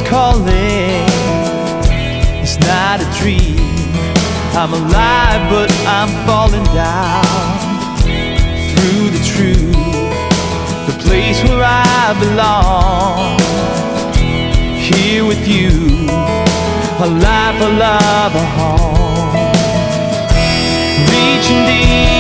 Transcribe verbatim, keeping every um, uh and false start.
calling. It's not a dream. I'm alive, but I'm falling down through the truth, the place where I belong. Here with you, a life, a love, a home. Reaching deep